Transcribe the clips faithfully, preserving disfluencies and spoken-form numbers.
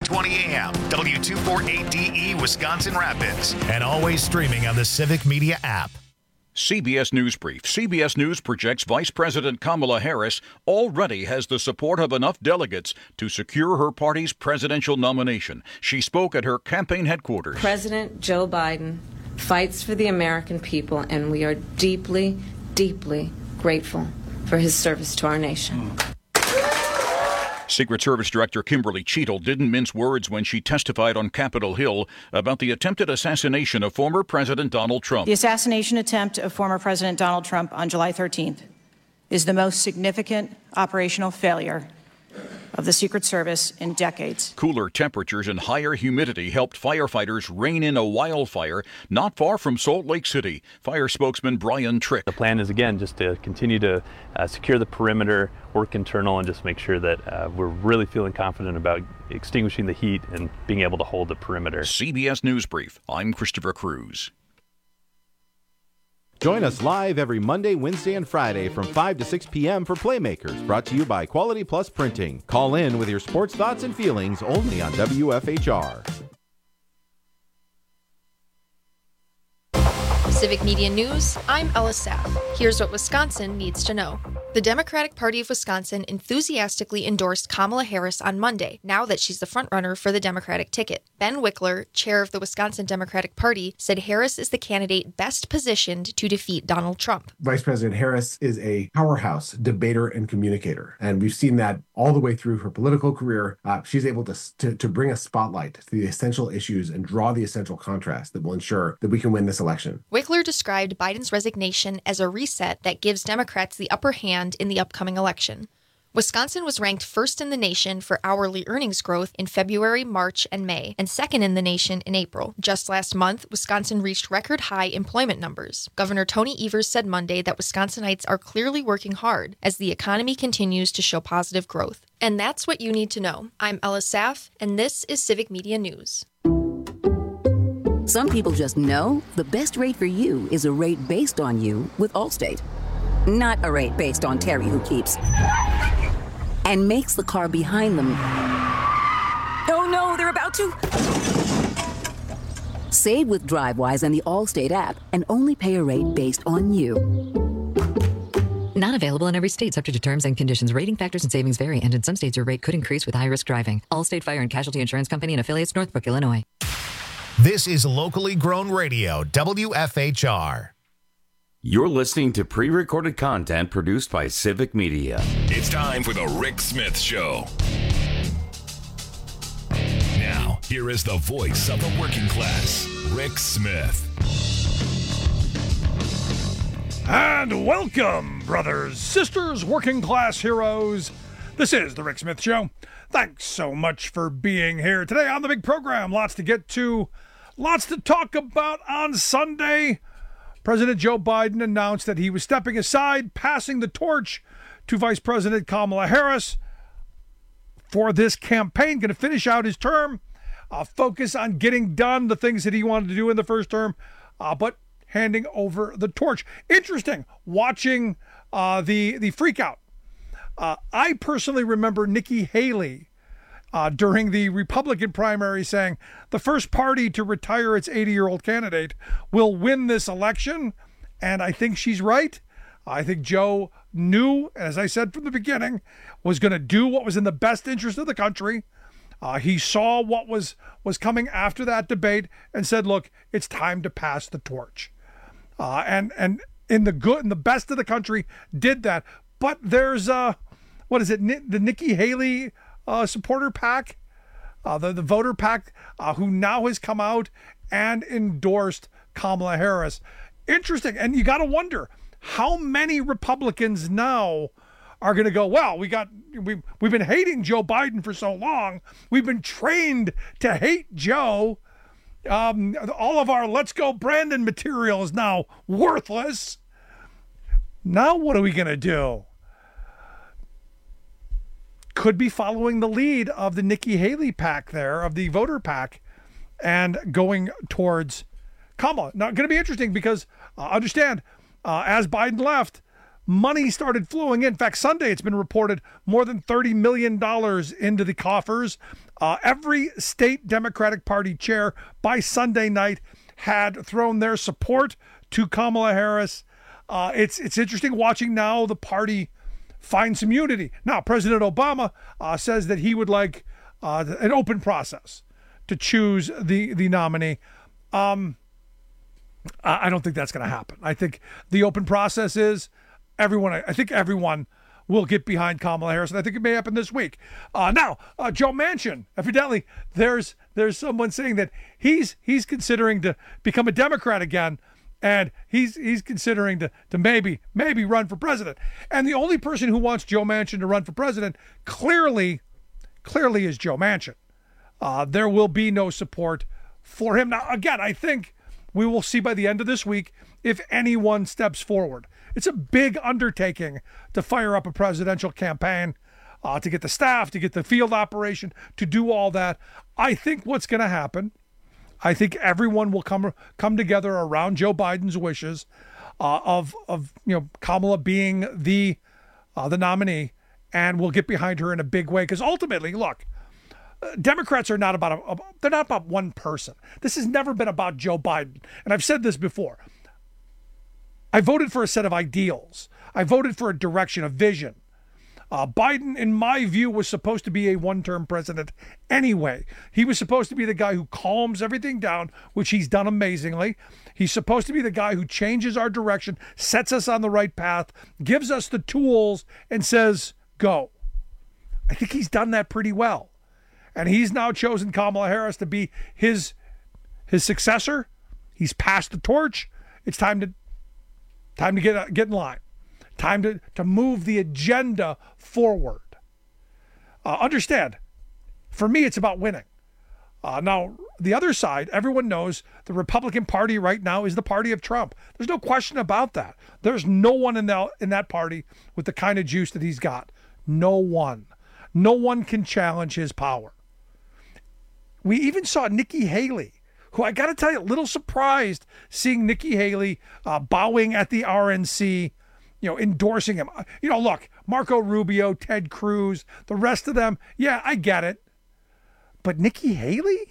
twenty a.m. W two forty-eight D E Wisconsin Rapids. And always streaming on the Civic Media app. C B S News Brief. C B S News projects Vice President Kamala Harris already has the support of enough delegates to secure her party's presidential nomination. She spoke at her campaign headquarters. President Joe Biden fights for the American people, and we are deeply, deeply grateful for his service to our nation. Secret Service Director Kimberly Cheadle didn't mince words when she testified on Capitol Hill about the attempted assassination of former President Donald Trump. The assassination attempt of former President Donald Trump on July thirteenth is the most significant operational failure of the Secret Service in decades. Cooler temperatures and higher humidity helped firefighters rein in a wildfire not far from Salt Lake City. Fire spokesman Brian Trick. The plan is, again, just to continue to uh, secure the perimeter, work internal, and just make sure that uh, we're really feeling confident about extinguishing the heat and being able to hold the perimeter. C B S News Brief. I'm Christopher Cruz. Join us live every Monday, Wednesday, and Friday from five to six p.m. for Playmakers, brought to you by Quality Plus Printing. Call in with your sports thoughts and feelings only on W F H R. Civic Media News, I'm Ella Saff. Here's what Wisconsin needs to know. The Democratic Party of Wisconsin enthusiastically endorsed Kamala Harris on Monday, now that she's the frontrunner for the Democratic ticket. Ben Wickler, chair of the Wisconsin Democratic Party, said Harris is the candidate best positioned to defeat Donald Trump. Vice President Harris is a powerhouse debater and communicator, and we've seen that all the way through her political career. Uh, she's able to, to, to bring a spotlight to the essential issues and draw the essential contrast that will ensure that we can win this election. Wickler described Biden's resignation as a reset that gives Democrats the upper hand in the upcoming election. Wisconsin was ranked first in the nation for hourly earnings growth in February, March, and May, and second in the nation in April. Just last month, Wisconsin reached record high employment numbers. Governor Tony Evers said Monday that Wisconsinites are clearly working hard as the economy continues to show positive growth. And that's what you need to know. I'm Ella Saff, and this is Civic Media News. Some people just know the best rate for you is a rate based on you with Allstate. Not a rate based on Terry who keeps and makes the car behind them. Oh no, they're about to. Save with DriveWise and the Allstate app and only pay a rate based on you. Not available in every state, subject to terms and conditions. Rating factors and savings vary, and in some states your rate could increase with high-risk driving. Allstate Fire and Casualty Insurance Company and affiliates, Northbrook, Illinois. This is locally grown radio, W F H R. You're listening to pre-recorded content produced by Civic Media. It's time for the Rick Smith Show. Now, here is the voice of the working class, Rick Smith. And welcome, brothers, sisters, working class heroes. This is the Rick Smith Show. Thanks so much for being here today on the big program. Lots to get to, lots to talk about on Sunday. President Joe Biden announced that he was stepping aside, passing the torch to Vice President Kamala Harris for this campaign, going to finish out his term, uh, focus on getting done the things that he wanted to do in the first term, uh, but handing over the torch. Interesting, watching uh, the, the freak out. Uh, I personally remember Nikki Haley uh, during the Republican primary saying the first party to retire its eighty-year-old candidate will win this election, and I think she's right. I think Joe knew, as I said from the beginning, was going to do what was in the best interest of the country. Uh, he saw what was, was coming after that debate and said, look, it's time to pass the torch. Uh, and and in the good and the best of the country did that. But there's, uh, what is it, the Nikki Haley uh, supporter pack, uh, the, the voter pack, uh, who now has come out and endorsed Kamala Harris. Interesting. And you got to wonder, how many Republicans now are going to go, well, we got, we, we've been hating Joe Biden for so long. We've been trained to hate Joe. Um, all of our Let's Go Brandon material is now worthless. Now what are we going to do? Could be following the lead of the Nikki Haley pack there, of the voter pack, and going towards Kamala. Now, going to be interesting because, uh, understand, uh, as Biden left, money started flowing in. In fact, Sunday it's been reported more than thirty million dollars into the coffers Uh, every state Democratic Party chair by Sunday night had thrown their support to Kamala Harris. Uh, it's it's interesting watching now the party find some unity. Now, President Obama uh, says that he would like uh, an open process to choose the, the nominee. Um, I don't think that's going to happen. I think the open process is everyone, I think everyone will get behind Kamala Harris, and I think it may happen this week. Uh, now, uh, Joe Manchin, evidently, there's there's someone saying that he's he's considering to become a Democrat again, and he's he's considering to to maybe maybe run for president. And the only person who wants Joe Manchin to run for president clearly clearly is Joe Manchin. Uh, there will be no support for him. Now, again, I think we will see by the end of this week if anyone steps forward. It's a big undertaking to fire up a presidential campaign, uh, to get the staff, to get the field operation, to do all that. I think what's going to happen, I think everyone will come come together around Joe Biden's wishes uh, of of you know Kamala being the uh, the nominee, and we'll get behind her in a big way. Because ultimately, look, uh, Democrats are not about a, a, they're not about one person. This has never been about Joe Biden, and I've said this before. I voted for a set of ideals. I voted for a direction, a vision. Uh, Biden, in my view, was supposed to be a one-term president anyway. He was supposed to be the guy who calms everything down, which he's done amazingly. He's supposed to be the guy who changes our direction, sets us on the right path, gives us the tools, and says, go. I think he's done that pretty well. And he's now chosen Kamala Harris to be his, his successor. He's passed the torch. It's time to Time to get get in line. Time to, to move the agenda forward. Uh, understand, for me, it's about winning. Uh, now, the other side, everyone knows the Republican Party right now is the party of Trump. There's no question about that. There's no one in that, in that party with the kind of juice that he's got. No one. No one can challenge his power. We even saw Nikki Haley, who I got to tell you, a little surprised seeing Nikki Haley uh, bowing at the R N C, you know, endorsing him. You know, look, Marco Rubio, Ted Cruz, the rest of them, yeah, I get it. But Nikki Haley?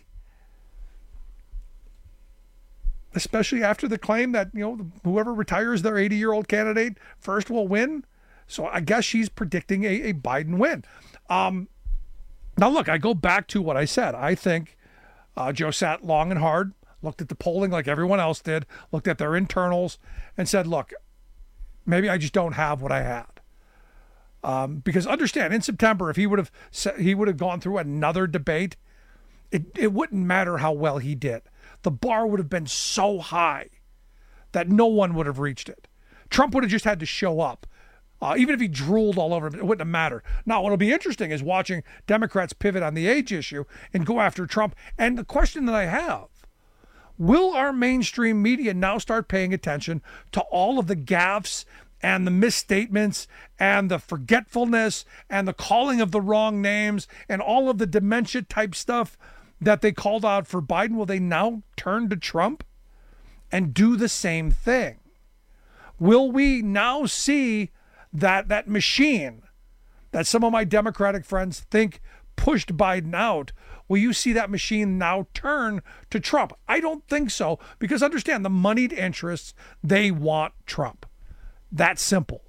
Especially after the claim that, you know, whoever retires their eighty-year-old candidate first will win. So I guess she's predicting a, a Biden win. Um, now, look, I go back to what I said. I think Uh, Joe sat long and hard, looked at the polling like everyone else did, looked at their internals, and said, look, maybe I just don't have what I had. Um, because understand, in September, if he would have he would have gone through another debate, it, it wouldn't matter how well he did. The bar would have been so high that no one would have reached it. Trump would have just had to show up. Uh, even if he drooled all over him, it wouldn't have mattered. Now, what'll be interesting is watching Democrats pivot on the age issue and go after Trump. And the question that I have, will our mainstream media now start paying attention to all of the gaffes and the misstatements and the forgetfulness and the calling of the wrong names and all of the dementia type stuff that they called out for Biden? Will they now turn to Trump and do the same thing? Will we now see that that machine that some of my Democratic friends think pushed Biden out, will you see that machine now turn to Trump? I don't think so, because understand, the moneyed interests, they want Trump. That's simple.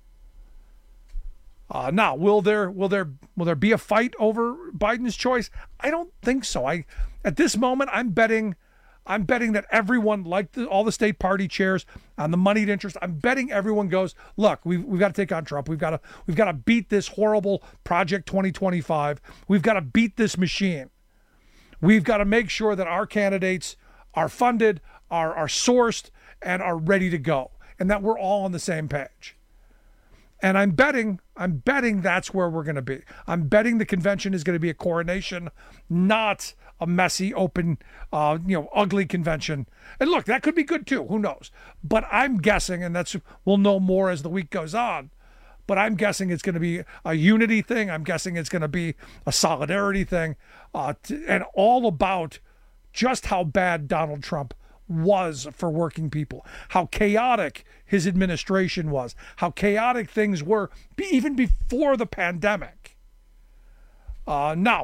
Uh, now, will there will there will there be a fight over Biden's choice? I don't think so. I at this moment, I'm betting I'm betting that everyone, like the, all the state party chairs on the moneyed interest, I'm betting everyone goes, look, we've, we've got to take on Trump. We've got to we've got to beat this horrible Project twenty twenty-five. We've got to beat this machine. We've got to make sure that our candidates are funded, are, are sourced, and are ready to go, and that we're all on the same page. And I'm betting, I'm betting that's where we're going to be. I'm betting the convention is going to be a coronation, not a messy, open, uh, you know, ugly convention. And look, that could be good too. Who knows? But I'm guessing, and that's we'll know more as the week goes on. But I'm guessing it's going to be a unity thing. I'm guessing it's going to be a solidarity thing, uh, t- and all about just how bad Donald Trump was for working people, how chaotic his administration was, how chaotic things were be, even before the pandemic. Uh, now,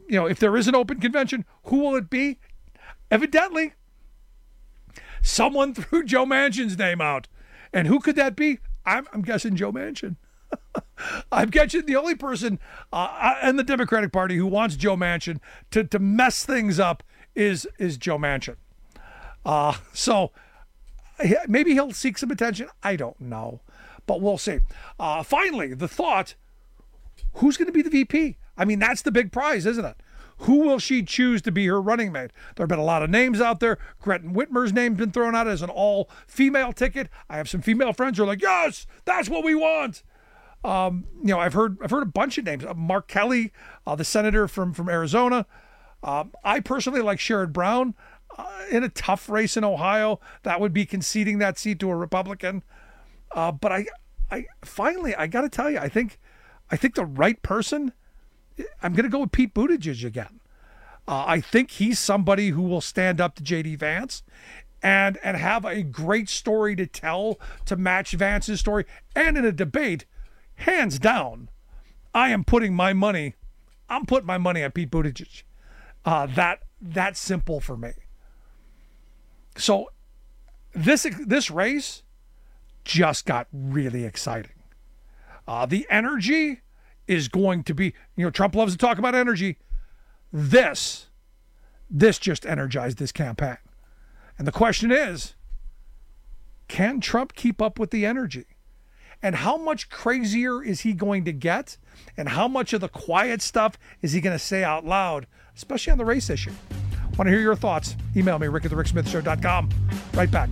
you know, if there is an open convention, who will it be? Evidently, someone threw Joe Manchin's name out. And who could that be? I'm, I'm guessing Joe Manchin. I'm guessing the only person uh, in the Democratic Party who wants Joe Manchin to, to mess things up is, is Joe Manchin. Uh, so maybe he'll seek some attention. I don't know. But we'll see. Uh, finally, the thought, who's going to be the V P? I mean, that's the big prize, isn't it? Who will she choose to be her running mate? There have been a lot of names out there. Gretchen Whitmer's name's been thrown out as an all-female ticket. I have some female friends who are like, yes, that's what we want. Um, you know, I've heard I've heard a bunch of names. Uh, Mark Kelly, uh, the senator from, from Arizona. Um, I personally like Sherrod Brown uh, in a tough race in Ohio. That would be conceding that seat to a Republican. Uh, but I, I finally, I got to tell you, I think, I think the right person, I'm going to go with Pete Buttigieg again. Uh, I think he's somebody who will stand up to J D Vance and, and have a great story to tell to match Vance's story. And in a debate, hands down, I am putting my money, I'm putting my money on Pete Buttigieg. Uh, that, that's simple for me. So this, this race just got really exciting. Uh, the energy is going to be, you know, Trump loves to talk about energy. This, this just energized this campaign. And the question is, can Trump keep up with the energy? And how much crazier is he going to get? And how much of the quiet stuff is he going to say out loud, especially on the race issue? Want to hear your thoughts? Email me, rick at the rick smith show dot com. Right back.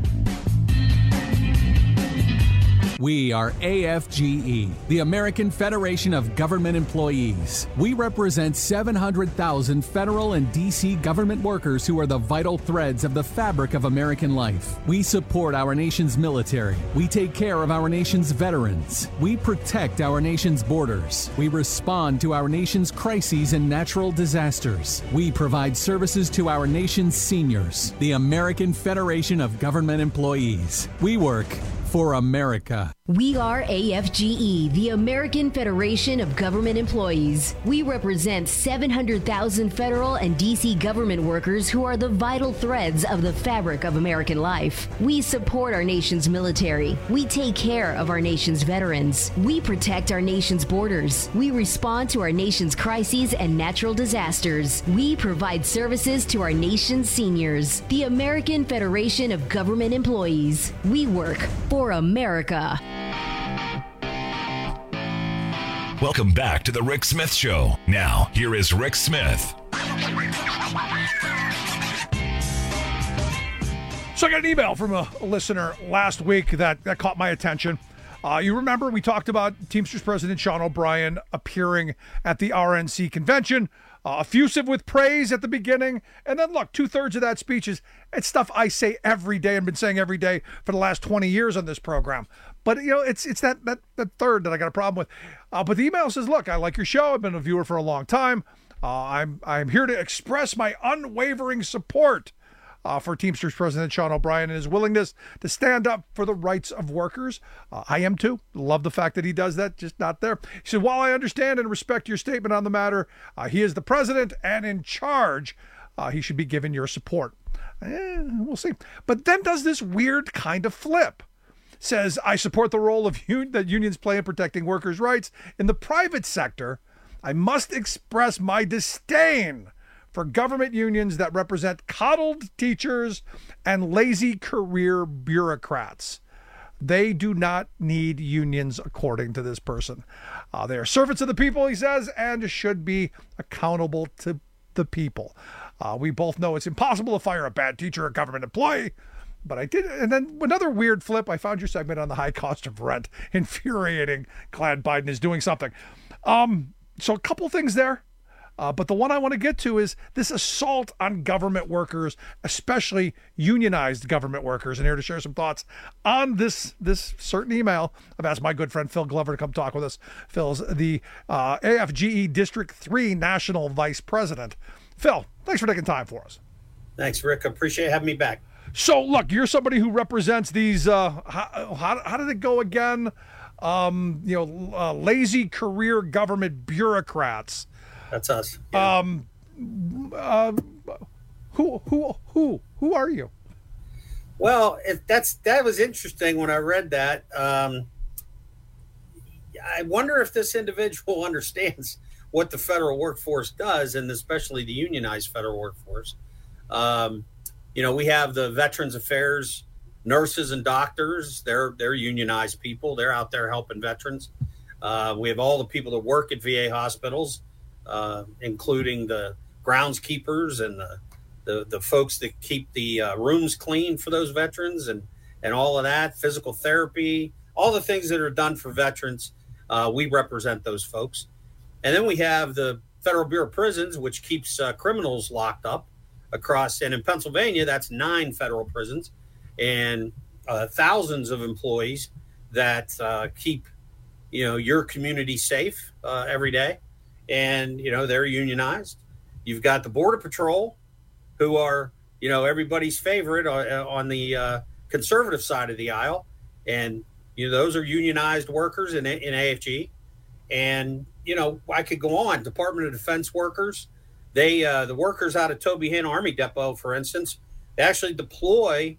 We are A F G E, the American Federation of Government Employees. We represent seven hundred thousand federal and D C government workers who are the vital threads of the fabric of American life. We support our nation's military. We take care of our nation's veterans. We protect our nation's borders. We respond to our nation's crises and natural disasters. We provide services to our nation's seniors. The American Federation of Government Employees. We work for America. We are A F G E, the American Federation of Government Employees. We represent seven hundred thousand federal and D C government workers who are the vital threads of the fabric of American life. We support our nation's military. We take care of our nation's veterans. We protect our nation's borders. We respond to our nation's crises and natural disasters. We provide services to our nation's seniors. The American Federation of Government Employees. We work for America. Welcome back to the Rick Smith Show. Now, here is Rick Smith. So I got an email from a, a listener last week that, that caught my attention. Uh, you remember we talked about Teamsters President Sean O'Brien appearing at the R N C convention, uh, effusive with praise at the beginning. And then look, two thirds of that speech is it's stuff I say every day and been saying every day for the last twenty years on this program. But, you know, it's it's that that, that third that I got a problem with. Uh, but the email says, look, I like your show. I've been a viewer for a long time. Uh, I'm I'm here to express my unwavering support uh, for Teamsters President Sean O'Brien and his willingness to stand up for the rights of workers. Uh, I am too. Love the fact that he does that, just not there. He said, while I understand and respect your statement on the matter, uh, he is the president and in charge. Uh, he should be given your support. Eh, we'll see. But then does this weird kind of flip. Says, I support the role of un- that unions play in protecting workers' rights. In the private sector, I must express my disdain for government unions that represent coddled teachers and lazy career bureaucrats. They do not need unions, according to this person. Uh, they are servants of the people, he says, and should be accountable to the people. Uh, we both know it's impossible to fire a bad teacher or government employee. But I did, and then another weird flip. I found your segment on the high cost of rent. Infuriating. Glad Biden is doing something. Um, so a couple things there. Uh, but the one I want to get to is this assault on government workers, especially unionized government workers. And here to share some thoughts on this this certain email, I've asked my good friend Phil Glover to come talk with us. Phil's the uh, A F G E District three National Vice President. Phil, thanks for taking time for us. Thanks, Rick. Appreciate having me back. So, look, you're somebody who represents these, uh, how, how, how did it go again? Um, you know, uh, lazy career government bureaucrats. That's us. Yeah. Um, uh, who who who who are you? Well, if that's that was interesting when I read that. Um, I wonder if this individual understands what the federal workforce does, and especially the unionized federal workforce. Um, you know, we have the Veterans Affairs nurses and doctors. They're they're unionized people. They're out there helping veterans. Uh, we have all the people that work at V A hospitals, uh, including the groundskeepers and the the, the folks that keep the uh, rooms clean for those veterans, and and all of that, physical therapy, all the things that are done for veterans. Uh, we represent those folks. And then we have the Federal Bureau of Prisons, which keeps uh, criminals locked up across. And in Pennsylvania, that's nine federal prisons and uh, thousands of employees that uh, keep, you know, your community safe uh, every day. And, you know, they're unionized. You've got the Border Patrol, who are, you know, everybody's favorite on, on the uh, conservative side of the aisle. And, you know, those are unionized workers in, in A F G. And, you know, I could go on. Department of Defense workers, they, uh, the workers out of Toby Hanna Army Depot, for instance, they actually deploy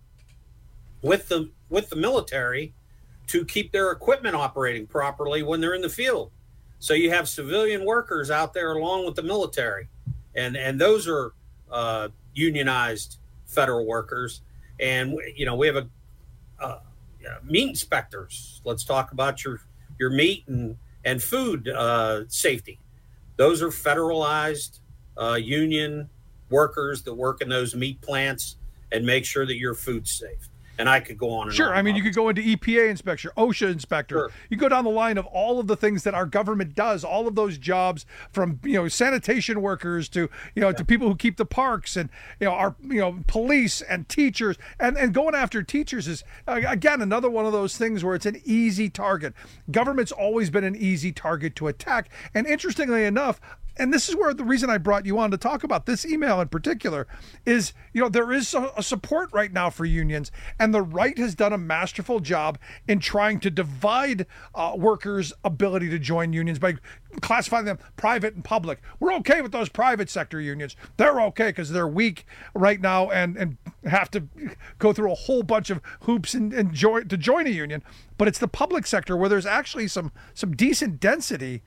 with the with the military to keep their equipment operating properly when they're in the field. So you have civilian workers out there along with the military, and and those are uh, unionized federal workers. And you know, we have a uh, meat inspectors. Let's talk about your your meat and and food uh, safety. Those are federalized uh, union workers that work in those meat plants and make sure that your food's safe. And I could go on and sure. on. I mean, you could go into E P A inspector, OSHA inspector. Sure. You go down the line of all of the things that our government does, all of those jobs, from, you know, sanitation workers to, you know, yeah. to people who keep the parks, and, you know, our, you know, police and teachers, and, and going after teachers is, uh, again, another one of those things where it's an easy target. Government's always been an easy target to attack. And interestingly enough, and this is where the reason I brought you on to talk about this email in particular is, you know, there is a, a support right now for unions, and the right has done a masterful job in trying to divide uh, workers' ability to join unions by classifying them private and public. We're okay with those private sector unions. They're okay because they're weak right now and, and have to go through a whole bunch of hoops and, and join, to join a union. But it's the public sector where there's actually some some decent density.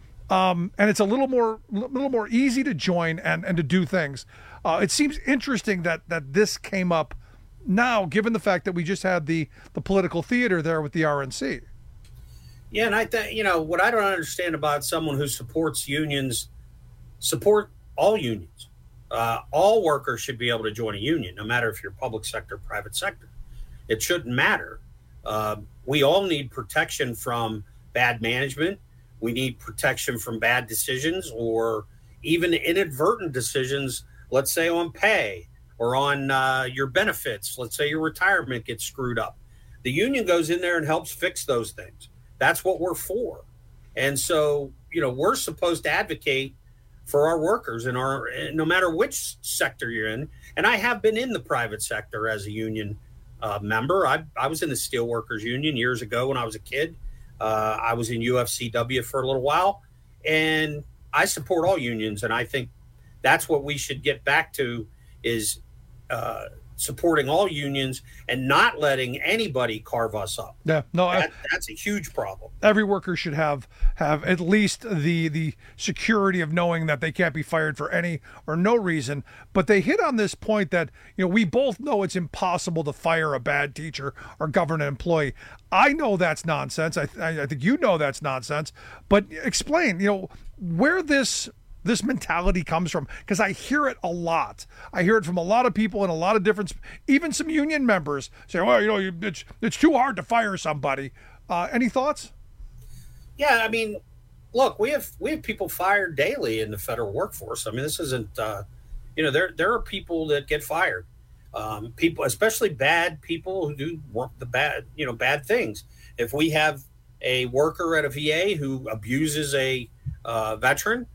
Um, and it's a little more, little more easy to join and, and to do things. Uh, it seems interesting that that this came up now, given the fact that we just had the the political theater there with the R N C. Yeah, and I think, you know, what I don't understand about someone who supports unions, support all unions. Uh, all workers should be able to join a union, no matter if you're public sector, private sector. It shouldn't matter. Uh, we all need protection from bad management. We need protection from bad decisions or even inadvertent decisions, let's say on pay or on uh, your benefits. Let's say your retirement gets screwed up. The union goes in there and helps fix those things. That's what we're for. And so, you know, we're supposed to advocate for our workers in our, no matter which sector you're in. And I have been in the private sector as a union uh, member. I, I was in the Steelworkers Union years ago when I was a kid. Uh, I was in U F C W for a little while, and I support all unions. And I think that's what we should get back to is uh, supporting all unions and not letting anybody carve us up. Yeah, no, that, I, that's a huge problem. Every worker should have have at least the the security of knowing that they can't be fired for any or no reason. But they hit on this point that, you know, we both know it's impossible to fire a bad teacher or government employee. I know that's nonsense. I I think you know that's nonsense. But explain, you know, where this. this mentality comes from, because I hear it a lot. I hear it from a lot of people and a lot of different, even some union members say, well, you know, it's, it's too hard to fire somebody. Uh, any thoughts? Yeah, I mean, look, we have we have people fired daily in the federal workforce. I mean, this isn't, uh, you know, there there are people that get fired. Um, people, especially bad people who do work the bad, you know, bad things. If we have a worker at a V A who abuses a uh, veteran,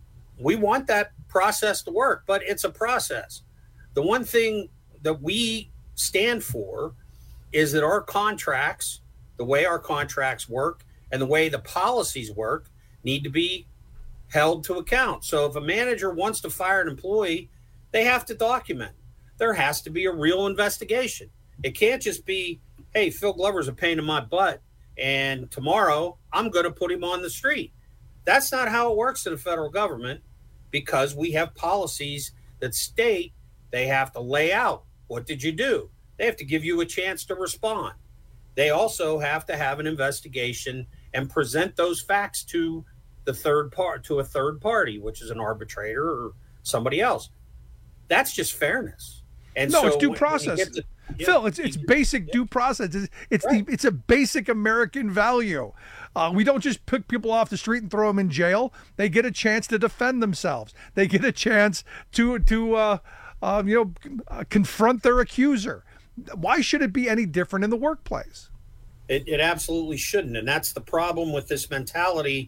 we want that process to work, but it's a process. The one thing that we stand for is that our contracts, the way our contracts work and the way the policies work, need to be held to account. So if a manager wants to fire an employee, they have to document. There has to be a real investigation. It can't just be, hey, Phil Glover's a pain in my butt, and tomorrow I'm going to put him on the street. That's not how it works in the federal government, because we have policies that state they have to lay out, what did you do? They have to give you a chance to respond. They also have to have an investigation and present those facts to the third part, to a third party, which is an arbitrator or somebody else. That's just fairness. And no, so it's due when, process. when to, yeah, Phil, it's it's basic yeah. due process. It's it's, right. the, it's a basic American value. Uh, we don't just pick people off the street and throw them in jail. They get a chance to defend themselves. They get a chance to to uh, uh, you know uh, confront their accuser. Why should it be any different in the workplace? It, it absolutely shouldn't, and that's the problem with this mentality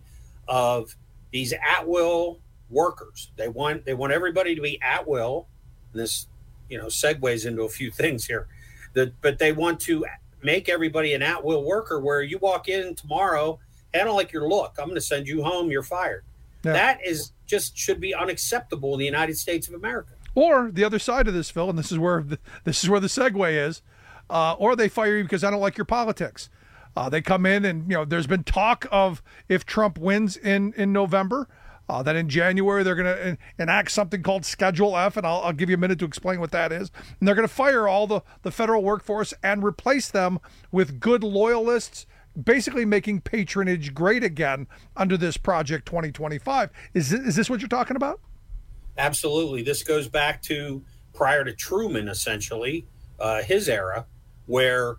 of these at-will workers. They want they want everybody to be at will. And this, you know, segues into a few things here. That, but they want to make everybody an at-will worker, where you walk in tomorrow, hey, I don't like your look, I'm going to send you home, you're fired. Yeah. That is just should be unacceptable in the United States of America. Or the other side of this, Phil, and this is where the, this is where the segue is, uh, or they fire you because I don't like your politics. Uh, they come in and, you know, there's been talk of if Trump wins in, in November, uh, that in January they're going to enact something called Schedule F, and I'll, I'll give you a minute to explain what that is. And they're going to fire all the, the federal workforce and replace them with good loyalists, basically making patronage great again under this Project twenty twenty-five. Is this, is this what you're talking about? Absolutely. This goes back to prior to Truman, essentially, uh, his era, where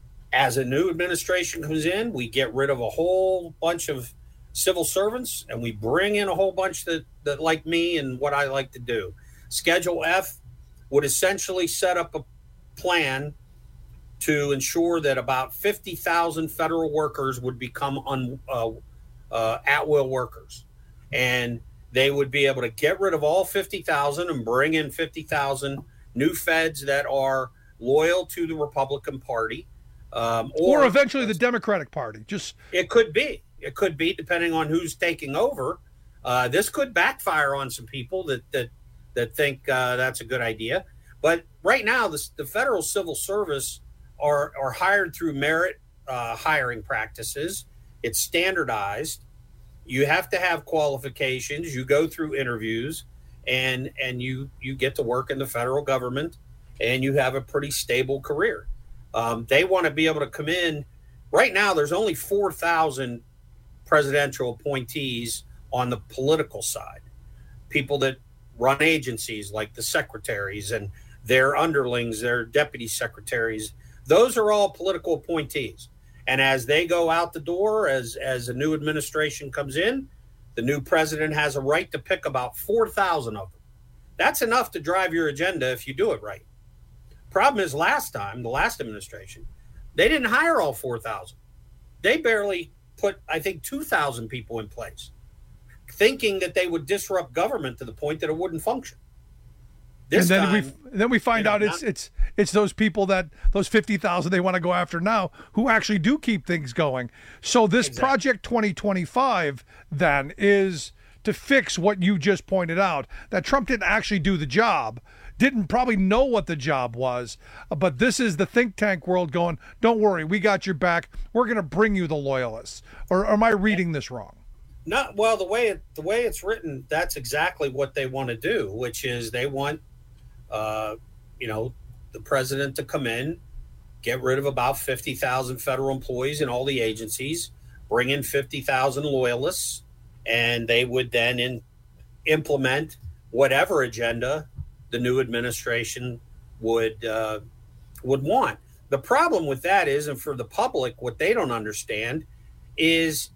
as a new administration comes in, we get rid of a whole bunch of civil servants and we bring in a whole bunch that, that like me and what I like to do. Schedule F would essentially set up a plan to ensure that about fifty thousand federal workers would become un, uh, uh, at-will workers. And they would be able to get rid of all fifty thousand and bring in fifty thousand new feds that are loyal to the Republican Party. Um, or, or eventually the Democratic Party. Just It could be. It could be, depending on who's taking over. Uh, this could backfire on some people that that, that think uh, that's a good idea. But right now, the, the federal civil service are, are hired through merit uh, hiring practices. It's standardized. You have to have qualifications. You go through interviews, and and you you get to work in the federal government, and you have a pretty stable career. Um, they want to be able to come in. Right now, there's only four thousand presidential appointees on the political side, people that run agencies like the secretaries and their underlings, their deputy secretaries. Those are all political appointees. And as they go out the door, as, as a new administration comes in, the new president has a right to pick about four thousand of them. That's enough to drive your agenda if you do it right. Problem is, last time, the last administration, they didn't hire all four thousand. They barely put, I think, two thousand people in place, thinking that they would disrupt government to the point that it wouldn't function. This and then time, we then we find you know, out it's not, it's it's those people that those fifty thousand they want to go after now who actually do keep things going. So this exactly. Project twenty twenty-five then is to fix what you just pointed out, that Trump didn't actually do the job, didn't probably know what the job was, but this is the think tank world going, don't worry, we got your back. We're going to bring you the loyalists. Or, or am I reading this wrong? No, well, the way it, the way it's written, that's exactly what they want to do, which is they want, uh, you know, the president to come in, get rid of about fifty thousand federal employees in all the agencies, bring in fifty thousand loyalists, and they would then in, implement whatever agenda the new administration would uh, would want. The problem with that is, and for the public, what they don't understand is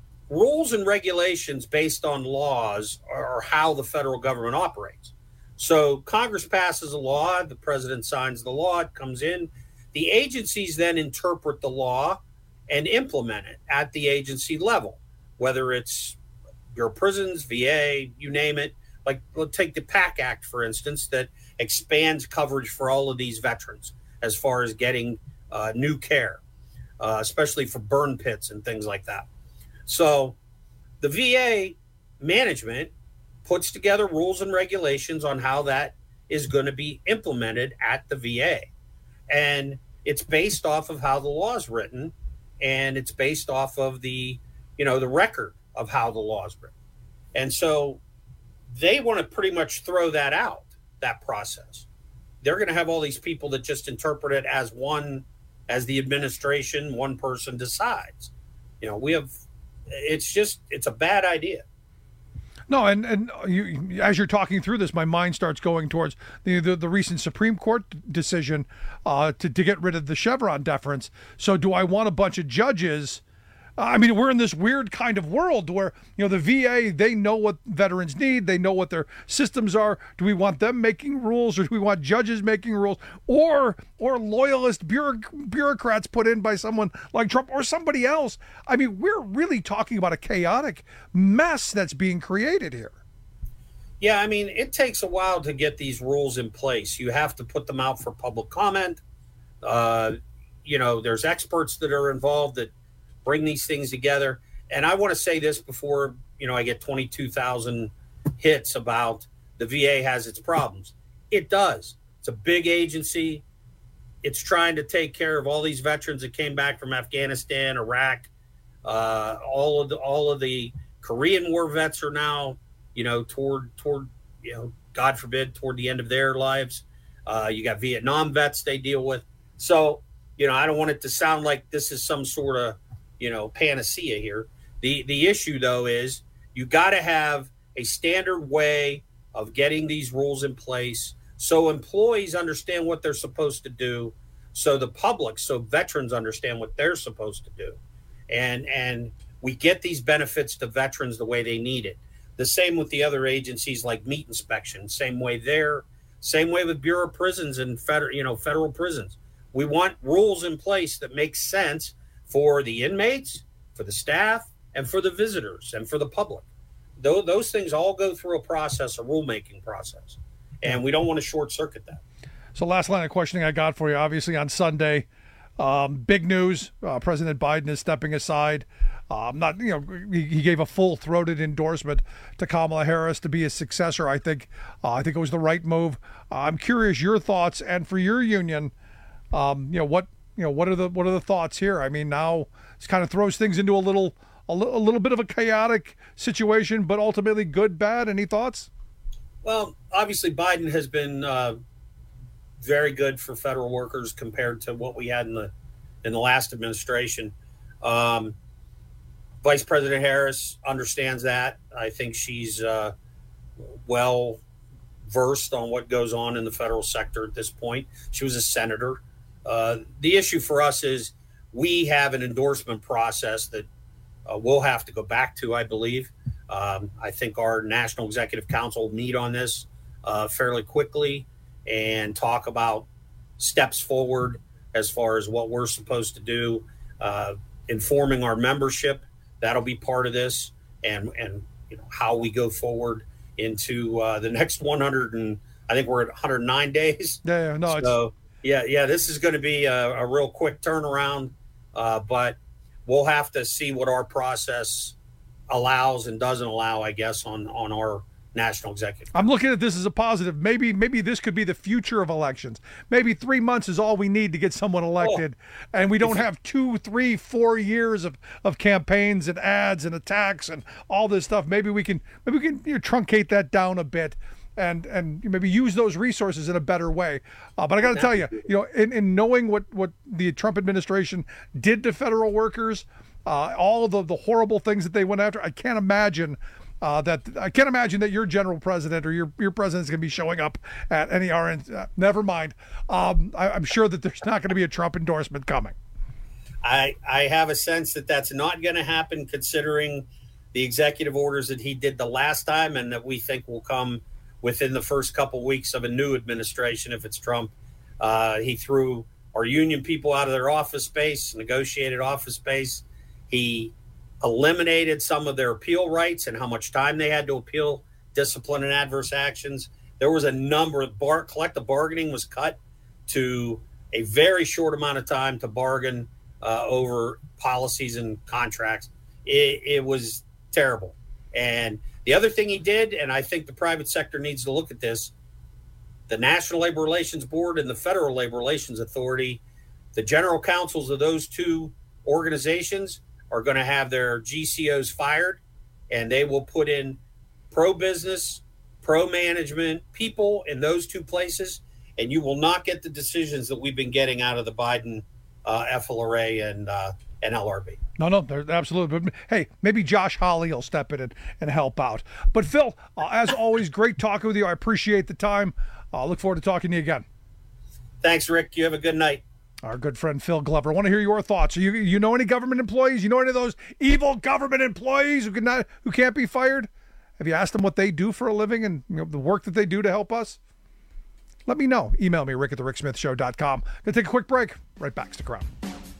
rules and regulations based on laws are how the federal government operates. So Congress passes a law, the president signs the law, it comes in. The agencies then interpret the law and implement it at the agency level, whether it's your prisons, V A, you name it. Like, let's take the PACT Act, for instance, that expands coverage for all of these veterans as far as getting uh, new care, uh, especially for burn pits and things like that. So the V A management puts together rules and regulations on how that is going to be implemented at the V A. And it's based off of how the law is written, and it's based off of the, you know, the record of how the law is written. And so they want to pretty much throw that out, that process. They're going to have all these people that just interpret it as one, as the administration, one person decides. You know, we have, it's just, it's a bad idea. No, and, and you, as you're talking through this, my mind starts going towards the the, the recent Supreme Court decision uh, to, to get rid of the Chevron deference. So do I want a bunch of judges? I mean, we're in this weird kind of world where, you know, the V A, they know what veterans need. They know what their systems are. Do we want them making rules, or do we want judges making rules, or or loyalist bureauc- bureaucrats put in by someone like Trump or somebody else? I mean, we're really talking about a chaotic mess that's being created here. Yeah, I mean, it takes a while to get these rules in place. You have to put them out for public comment. Uh, you know, there's experts that are involved that bring these things together. And I want to say this before, you know, I get twenty-two thousand hits about the V A has its problems. It does. It's a big agency. It's trying to take care of all these veterans that came back from Afghanistan, Iraq. Uh, all of the, all of the Korean War vets are now, you know, toward, toward, you know, God forbid, toward the end of their lives. Uh, you got Vietnam vets they deal with. So, you know, I don't want it to sound like this is some sort of, you know, panacea here. The the issue, though, is you got to have a standard way of getting these rules in place so employees understand what they're supposed to do, so the public, so veterans understand what they're supposed to do. And, and we get these benefits to veterans the way they need it. The same with the other agencies like meat inspection, same way there, same way with Bureau of Prisons and federal, you know, federal prisons. We want rules in place that make sense for the inmates, for the staff, and for the visitors, and for the public. Those, those things all go through a process, a rulemaking process, and we don't want to short-circuit that. So last line of questioning I got for you, obviously on Sunday, um, big news, uh, President Biden is stepping aside. Um, not, you know, he, he gave a full-throated endorsement to Kamala Harris to be his successor. I think, uh, I think it was the right move. Uh, I'm curious your thoughts, and for your union, um, you know, what, You know, what are the what are the thoughts here? I mean, now this kind of throws things into a little a, li- a little bit of a chaotic situation, but ultimately good, bad. Any thoughts? Well, obviously, Biden has been uh, very good for federal workers compared to what we had in the in the last administration. Um, Vice President Harris understands that. I think she's uh, well versed on what goes on in the federal sector at this point. She was a senator. Uh, the issue for us is we have an endorsement process that uh, we'll have to go back to, I believe. Um, I think our National Executive Council will meet on this uh, fairly quickly and talk about steps forward as far as what we're supposed to do, uh, informing our membership. That'll be part of this, and and you know how we go forward into uh, the next one hundred and I think we're at one hundred nine days. Yeah, yeah no, so, it's yeah, yeah, this is going to be a, a real quick turnaround, uh, but we'll have to see what our process allows and doesn't allow, I guess, on on our national executive. I'm looking at this as a positive. Maybe maybe this could be the future of elections. Maybe three months is all we need to get someone elected, oh. and we don't have two, three, four years of, of campaigns and ads and attacks and all this stuff. Maybe we can maybe we can you know, truncate that down a bit. And and maybe use those resources in a better way. Uh, but I got to tell you, you know, in, in knowing what, what the Trump administration did to federal workers, uh, all of the, the horrible things that they went after, I can't imagine uh, that I can't imagine that your general president or your your president's going to be showing up at any R N. Uh, never mind. Um, I, I'm sure that there's not going to be a Trump endorsement coming. I I have a sense that that's not going to happen, considering the executive orders that he did the last time, and that we think will come within the first couple weeks of a new administration if it's Trump. Uh, he threw our union people out of their office space, negotiated office space. He eliminated some of their appeal rights and how much time they had to appeal discipline and adverse actions. There was a number of bar- collective bargaining was cut to a very short amount of time to bargain uh, over policies and contracts. It, it was terrible. And the other thing he did, and I think the private sector needs to look at this, the National Labor Relations Board and the Federal Labor Relations Authority, the general counsels of those two organizations are going to have their G C Os fired, and they will put in pro-business, pro-management people in those two places, and you will not get the decisions that we've been getting out of the Biden uh, F L R A and uh, and L R B. No, no, there's absolutely. But hey, maybe Josh Hawley will step in and, and help out. But Phil, uh, as always, great talking with you. I appreciate the time. I uh, look forward to talking to you again. Thanks, Rick. You have a good night. Our good friend Phil Glover. I want to hear your thoughts. You you know any government employees? You know any of those evil government employees who cannot who can't be fired? Have you asked them what they do for a living and you know, the work that they do to help us? Let me know. Email me, rick at the rick smith show dot com. Gonna take a quick break. Right back. Stick around.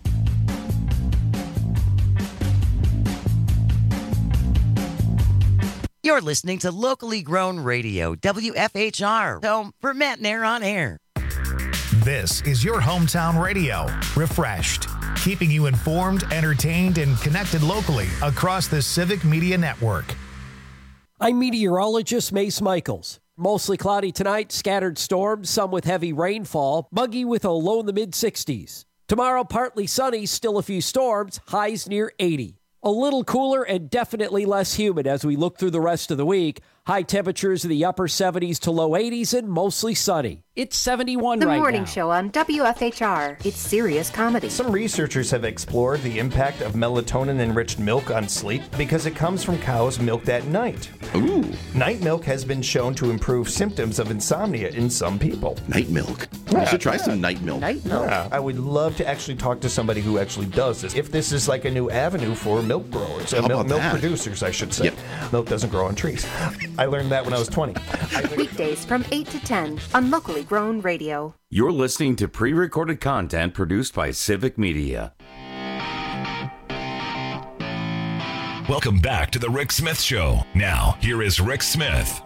You're listening to locally grown radio, W F H R, home for Matt Nair on air. This is your hometown radio, refreshed, keeping you informed, entertained, and connected locally across the Civic Media Network. I'm meteorologist Mace Michaels. Mostly cloudy tonight, scattered storms, some with heavy rainfall, muggy with a low in the mid sixties. Tomorrow, partly sunny, still a few storms, highs near eighty. A little cooler and definitely less humid as we look through the rest of the week. High temperatures in the upper seventies to low eighties and mostly sunny. It's seventy-one the right now. The Morning Show on W F H R. It's serious comedy. Some researchers have explored the impact of melatonin-enriched milk on sleep because it comes from cows milked at night. Ooh. Night milk has been shown to improve symptoms of insomnia in some people. Night milk. Yeah. You should try some night milk. Night milk. Yeah. I would love to actually talk to somebody who actually does this. If this is like a new avenue for milk growers, uh, milk, milk producers, I should say. Yep. Milk doesn't grow on trees. I learned that when I was twenty. Weekdays from eight to ten on locally grown radio. You're listening to pre-recorded content produced by Civic Media. Welcome back to the Rick Smith Show. Now, here is Rick Smith.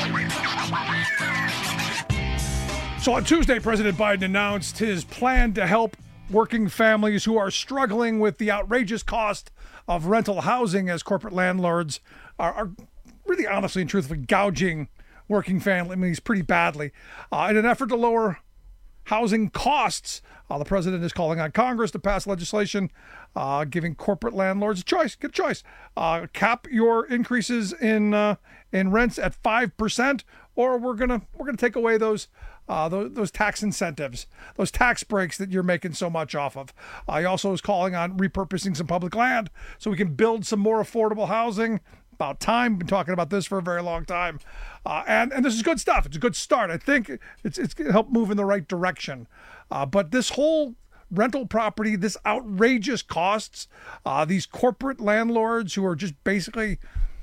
So on Tuesday, President Biden announced his plan to help working families who are struggling with the outrageous cost of rental housing as corporate landlords are, are really honestly and truthfully gouging working families pretty badly. Uh, in an effort to lower housing costs, uh, the president is calling on Congress to pass legislation uh, giving corporate landlords a choice. Get a choice. Uh, cap your increases in uh, in rents at five percent, or we're gonna we're gonna take away those uh, those, those tax incentives, those tax breaks that you're making so much off of. Uh, he also is calling on repurposing some public land so we can build some more affordable housing. About time. Been talking about this for a very long time, uh, and and this is good stuff. It's a good start. I think it's it's going to help move in the right direction. Uh, but this whole rental property, this outrageous costs, uh, these corporate landlords who are just basically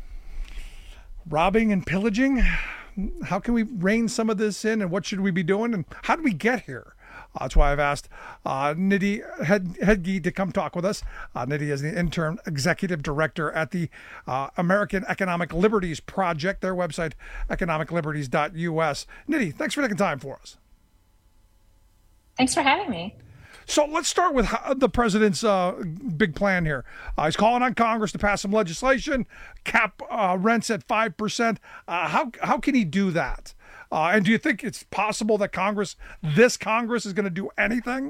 robbing and pillaging. How can we rein some of this in, and what should we be doing, and how did we get here? Uh, that's why I've asked uh, Nidhi Hedge to come talk with us. Uh, Nidhi is the interim executive director at the uh, American Economic Liberties Project, their website, economic liberties dot U S. Nidhi, thanks for taking time for us. Thanks for having me. So let's start with how, the president's uh, big plan here. Uh, he's calling on Congress to pass some legislation, cap uh, rents at five percent. Uh, how, how can he do that? Uh, and do you think it's possible that Congress, this Congress, is going to do anything?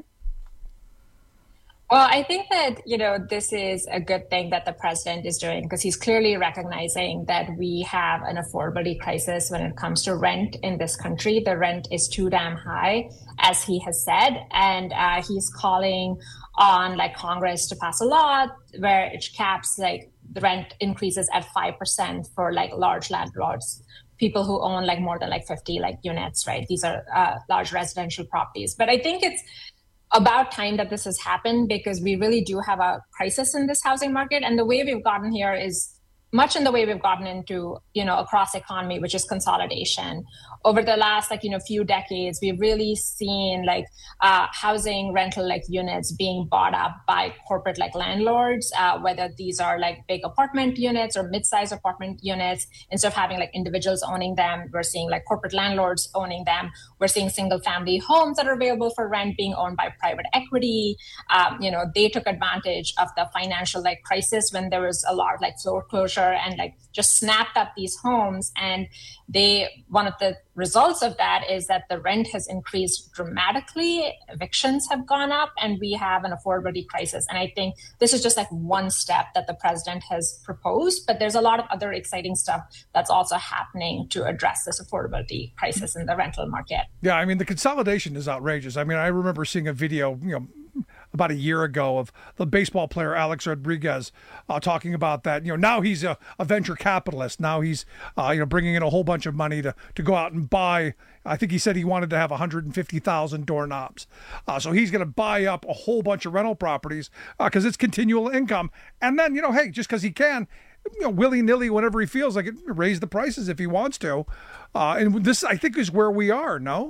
Well, I think that, you know, this is a good thing that the president is doing because he's clearly recognizing that we have an affordability crisis when it comes to rent in this country. The rent is too damn high, as he has said, and uh, he's calling on like Congress to pass a law where it caps like the rent increases at five percent for like large landlords, people who own like more than like fifty like units, right? These are uh, large residential properties. But I think it's about time that this has happened because we really do have a crisis in this housing market. And the way we've gotten here is much in the way we've gotten into, you know, across economy, which is consolidation. Over the last, like, you know, few decades, we've really seen like uh, housing rental like units being bought up by corporate like landlords, uh, whether these are like big apartment units or mid-sized apartment units. Instead of having like individuals owning them, we're seeing like corporate landlords owning them. We're seeing single family homes that are available for rent being owned by private equity. Um, you know, they took advantage of the financial like crisis when there was a lot of like foreclosure foreclosure and like just snapped up these homes. And they, one of the results of that is that the rent has increased dramatically, evictions have gone up, and we have an affordability crisis. And I think this is just like one step that the president has proposed, but there's a lot of other exciting stuff that's also happening to address this affordability crisis in the rental market. Yeah, I mean, the consolidation is outrageous. I mean, I remember seeing a video, you know, about a year ago of the baseball player Alex Rodriguez uh, talking about that. You know, now he's a, a venture capitalist. Now he's, uh, you know, bringing in a whole bunch of money to, to go out and buy. I think he said he wanted to have one hundred fifty thousand doorknobs. Uh, so he's going to buy up a whole bunch of rental properties because uh, it's continual income. And then, you know, hey, just because he can, you know, willy-nilly, whenever he feels like it, raise the prices if he wants to. Uh, and this, I think, is where we are, no?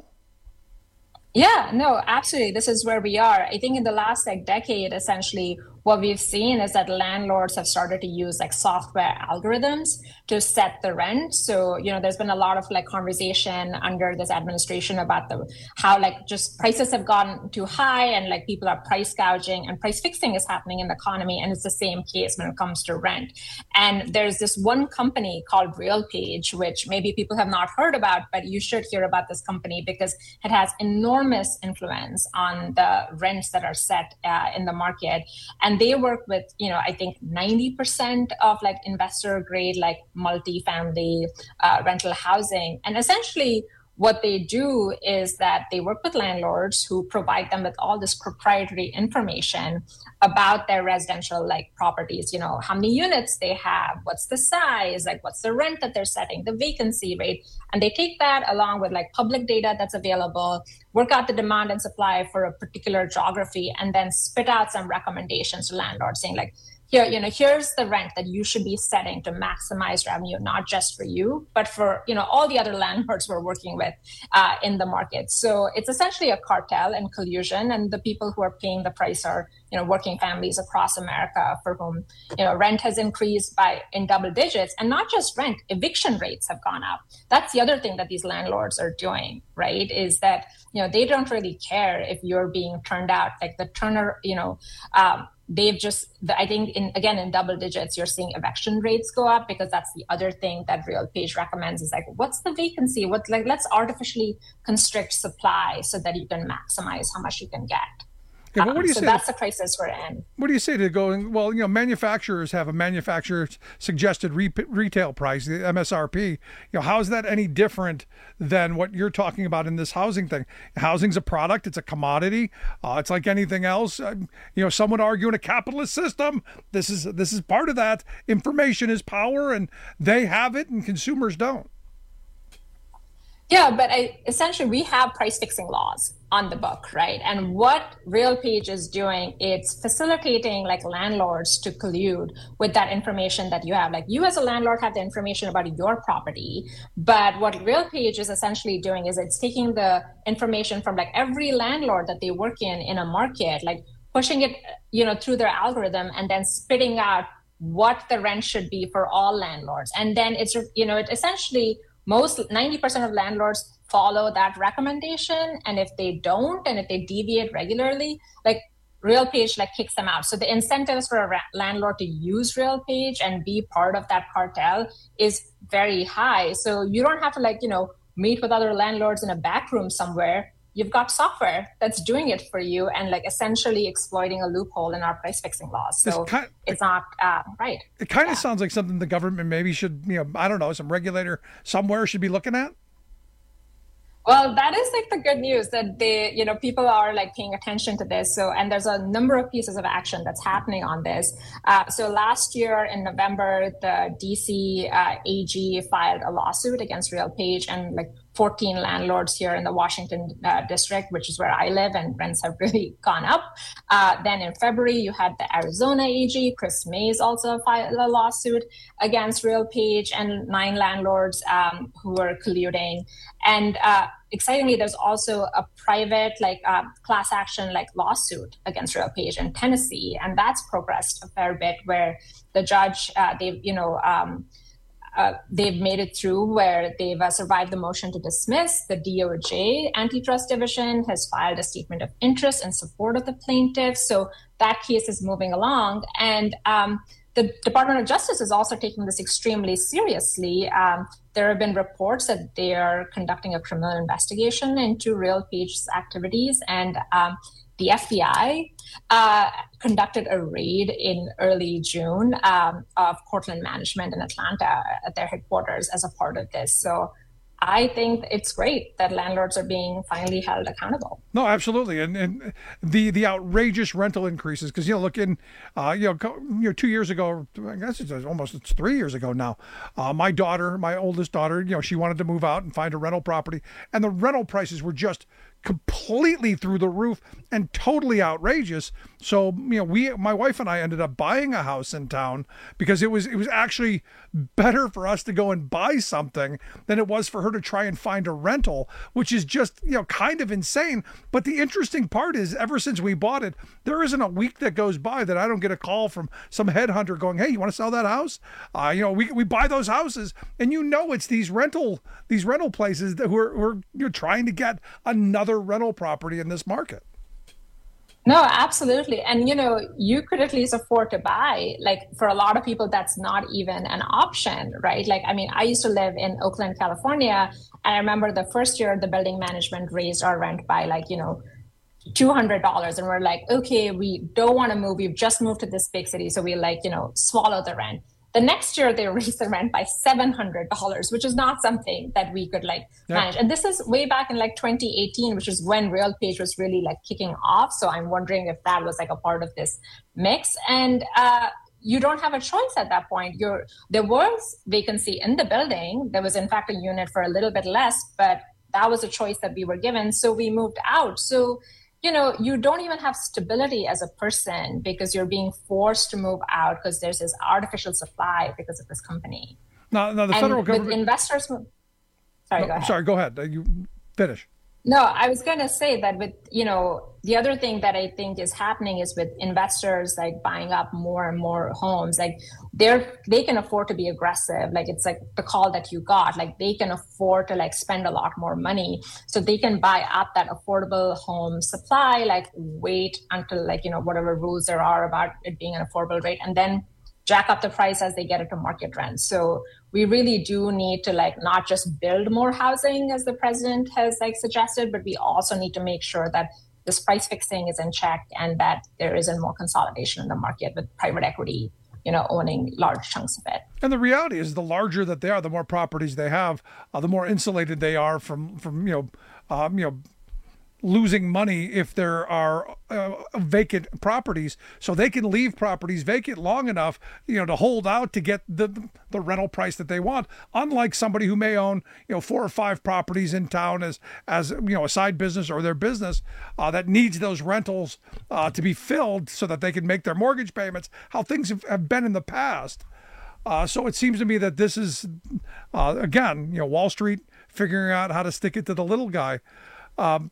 Yeah, no, absolutely. This is where we are. I think in the last like decade, essentially, what we've seen is that landlords have started to use like software algorithms to set the rent. So, you know, there's been a lot of like conversation under this administration about the how like just prices have gone too high and like people are price gouging and price fixing is happening in the economy. And it's the same case when it comes to rent. And there's this one company called RealPage, which maybe people have not heard about, but you should hear about this company because it has enormous influence on the rents that are set uh, in the market. And they work with, you know, I think ninety percent of like investor grade, like multifamily uh, rental housing. And essentially what they do is that they work with landlords who provide them with all this proprietary information about their residential like properties, you know, how many units they have, what's the size, like what's the rent that they're setting, the vacancy rate. And they take that along with like public data that's available, work out the demand and supply for a particular geography, and then spit out some recommendations to landlords saying like, here, you know, here's the rent that you should be setting to maximize revenue, not just for you, but for, you know, all the other landlords we're working with uh, in the market. So it's essentially a cartel and collusion, and the people who are paying the price are, you know, working families across America for whom, you know, rent has increased by in double digits, and not just rent, eviction rates have gone up. That's the other thing that these landlords are doing, right? Is that, you know, they don't really care if you're being turned out, like the turner, you know, um, they've just, I think, in again, in double digits, you're seeing eviction rates go up because that's the other thing that RealPage recommends is like, what's the vacancy? What, like, let's artificially constrict supply so that you can maximize how much you can get. Yeah, but what do you um, so say that's to, the crisis we're in. What do you say to going, well, you know, manufacturers have a manufacturer's suggested re- retail price, the M S R P. You know, how is that any different than what you're talking about in this housing thing? Housing's a product. It's a commodity. Uh, it's like anything else. Uh, you know, some would argue in a capitalist system, this is this is part of that. Information is power, and they have it and consumers don't. Yeah, but I, essentially we have price fixing laws on the book, right? And what RealPage is doing, it's facilitating like landlords to collude with that information that you have. Like you as a landlord have the information about your property, but what RealPage is essentially doing is it's taking the information from like every landlord that they work in in a market, like pushing it, you know, through their algorithm and then spitting out what the rent should be for all landlords. And then it's, you know, it essentially most ninety percent of landlords follow that recommendation. And if they don't, and if they deviate regularly, like RealPage like kicks them out. So the incentives for a ra- landlord to use RealPage and be part of that cartel is very high. So you don't have to like, you know, meet with other landlords in a back room somewhere. You've got software that's doing it for you and like essentially exploiting a loophole in our price fixing laws. So it's, kind of, it's not uh, right. It kind of yeah. sounds like something the government maybe should, you know, I don't know, some regulator somewhere should be looking at. Well, that is like the good news that they, you know, people are like paying attention to this. So, and there's a number of pieces of action that's happening on this. Uh, so last year in November, the D C uh, A G filed a lawsuit against RealPage and like fourteen landlords here in the Washington uh, district, which is where I live, and rents have really gone up. Uh, then in February, you had the Arizona A G, Chris Mays, also filed a lawsuit against RealPage and nine landlords um, who were colluding. And uh, excitingly, there's also a private like uh, class action like lawsuit against RealPage in Tennessee, and that's progressed a fair bit. Where the judge, uh, they, you know. Um, Uh, they've made it through where they've uh, survived the motion to dismiss. The D O J Antitrust Division has filed a statement of interest in support of the plaintiffs. So that case is moving along. And um, the Department of Justice is also taking this extremely seriously. Um, there have been reports that they are conducting a criminal investigation into RealPage's activities, and um, the F B I uh, conducted a raid in early June um, of Cortland Management in Atlanta at their headquarters as a part of this. So I think it's great that landlords are being finally held accountable. No, absolutely, and and the the outrageous rental increases, because you know, look in, uh, you know, you know, two years ago, I guess it's almost it's three years ago now. Uh, my daughter, my oldest daughter, you know, she wanted to move out and find a rental property, and the rental prices were just completely through the roof and totally outrageous. So, you know, we, my wife and I ended up buying a house in town because it was, it was actually better for us to go and buy something than it was for her to try and find a rental, which is just, you know, kind of insane. But the interesting part is, ever since we bought it, there isn't a week that goes by that I don't get a call from some headhunter going, "Hey, you want to sell that house?" Uh, you know, we, we buy those houses, and you know, it's these rental, these rental places that who are, who are you're trying to get another rental property in this market. No, absolutely. And, you know, you could at least afford to buy. Like, for a lot of people, that's not even an option, right? Like, I mean, I used to live in Oakland, California, and I remember the first year the building management raised our rent by, like, you know, two hundred dollars. And we're like, okay, we don't want to move. We've just moved to this big city. So we, like, you know, swallow the rent. The next year, they raised the rent by seven hundred dollars, which is not something that we could, like, yeah. manage. And this is way back in, like, twenty eighteen, which is when RealPage was really, like, kicking off. So I'm wondering if that was, like, a part of this mix. And uh, you don't have a choice at that point. You're, there was vacancy in the building. There was, in fact, a unit for a little bit less, but that was a choice that we were given. So we moved out. So, you know, you don't even have stability as a person because you're being forced to move out because there's this artificial supply because of this company. No, no, the and federal government. Investors. Sorry, no, go ahead. Sorry, go ahead. You finish. No, I was going to say that with, you know, the other thing that I think is happening is with investors, like, buying up more and more homes, like, they're, they can afford to be aggressive. Like, it's like the call that you got, like, they can afford to, like, spend a lot more money. So they can buy up that affordable home supply, like, wait until, like, you know, whatever rules there are about it being an affordable rate, and then jack up the price as they get it to market rent. So we really do need to, like, not just build more housing as the president has, like, suggested, but we also need to make sure that this price fixing is in check and that there isn't more consolidation in the market with private equity, you know, owning large chunks of it. And the reality is, the larger that they are, the more properties they have, uh, the more insulated they are from, from you know, um, you know, losing money if there are uh, vacant properties. So they can leave properties vacant long enough, you know, to hold out to get the the rental price that they want. Unlike somebody who may own, you know, four or five properties in town as as you know, a side business or their business uh, that needs those rentals uh, to be filled so that they can make their mortgage payments. How things have, have been in the past. Uh, so it seems to me that this is uh, again, you know, Wall Street figuring out how to stick it to the little guy. Um,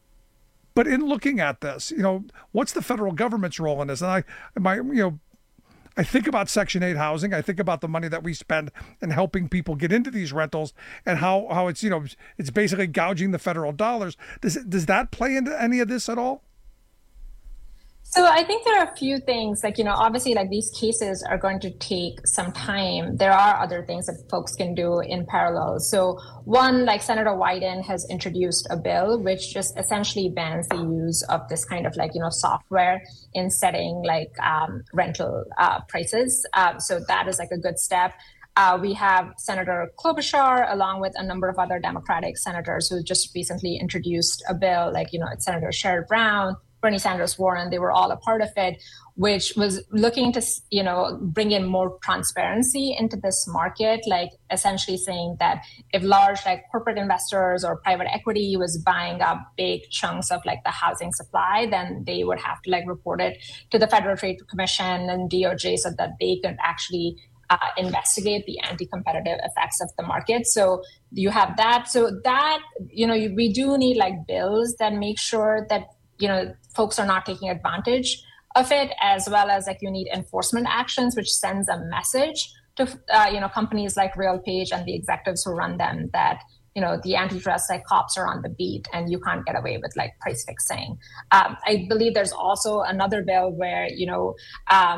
But in looking at this, you know, what's the federal government's role in this? And I, my, you know, I think about Section eight housing. I think about the money that we spend in helping people get into these rentals, and how, how it's, you know, it's basically gouging the federal dollars. Does it, does that play into any of this at all? So I think there are a few things, like, you know, obviously, like, these cases are going to take some time. There are other things that folks can do in parallel. So one, like, Senator Wyden has introduced a bill which just essentially bans the use of this kind of, like, you know, software in setting, like, um, rental uh, prices. Um, so that is, like, a good step. Uh, we have Senator Klobuchar, along with a number of other Democratic senators, who just recently introduced a bill, like, you know, it's Senator Sherrod Brown, Bernie Sanders, Warren, they were all a part of it, which was looking to, you know, bring in more transparency into this market, like, essentially saying that if large, like, corporate investors or private equity was buying up big chunks of, like, the housing supply, then they would have to, like, report it to the Federal Trade Commission and D O J so that they could actually uh, investigate the anti-competitive effects of the market. So you have that. So that, you know, you, we do need, like, bills that make sure that, you know, folks are not taking advantage of it, as well as, like, you need enforcement actions, which sends a message to, uh, you know, companies like RealPage and the executives who run them that, you know, the antitrust, like, cops are on the beat and you can't get away with, like, price fixing. Um, I believe there's also another bill where, you know, um,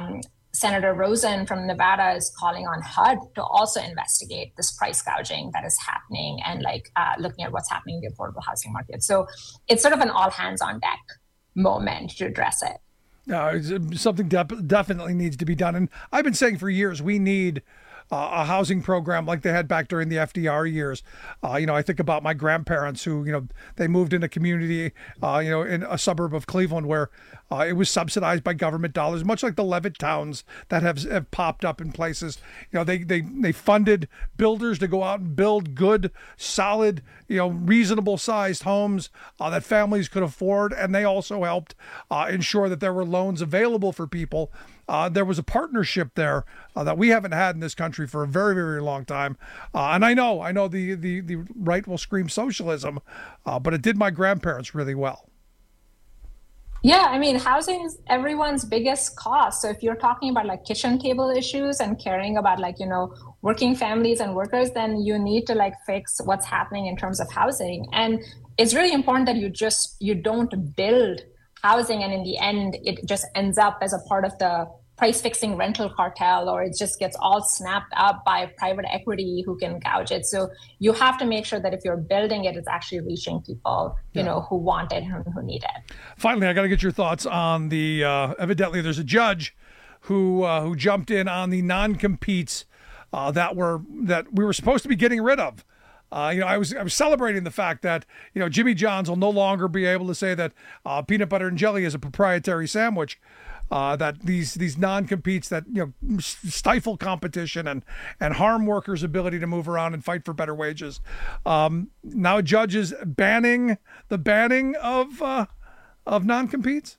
Senator Rosen from Nevada is calling on H U D to also investigate this price gouging that is happening and like uh, looking at what's happening in the affordable housing market. So it's sort of an all hands on deck moment to address it. Uh, something de- definitely needs to be done. And I've been saying for years, we need Uh, a housing program like they had back during the F D R years. Uh, you know, I think about my grandparents who, you know, they moved in a community, uh, you know, in a suburb of Cleveland where uh, it was subsidized by government dollars, much like the Levitt towns that have, have popped up in places. You know, they, they, they funded builders to go out and build good, solid, you know, reasonable sized homes uh, that families could afford. And they also helped uh, ensure that there were loans available for people. Uh, there was a partnership there uh, that we haven't had in this country for a very, very long time. Uh, and I know, I know the, the, the right will scream socialism, uh, but it did my grandparents really well. Yeah, I mean, housing is everyone's biggest cost. So if you're talking about like kitchen table issues and caring about like, you know, working families and workers, then you need to like fix what's happening in terms of housing. And it's really important that you just, you don't build housing and in the end, it just ends up as a part of the price fixing rental cartel, or it just gets all snapped up by private equity who can gouge it. So you have to make sure that if you're building it, it's actually reaching people, you yeah. know, who want it and who need it. Finally, I got to get your thoughts on the, uh, evidently there's a judge who, uh, who jumped in on the non-competes uh, that were, that we were supposed to be getting rid of. Uh, you know, I was I was celebrating the fact that, you know, Jimmy John's will no longer be able to say that uh, peanut butter and jelly is a proprietary sandwich. Uh, that these these non-competes that, you know, stifle competition and and harm workers' ability to move around and fight for better wages. Um, now, a judge is banning the banning of uh, of non-competes.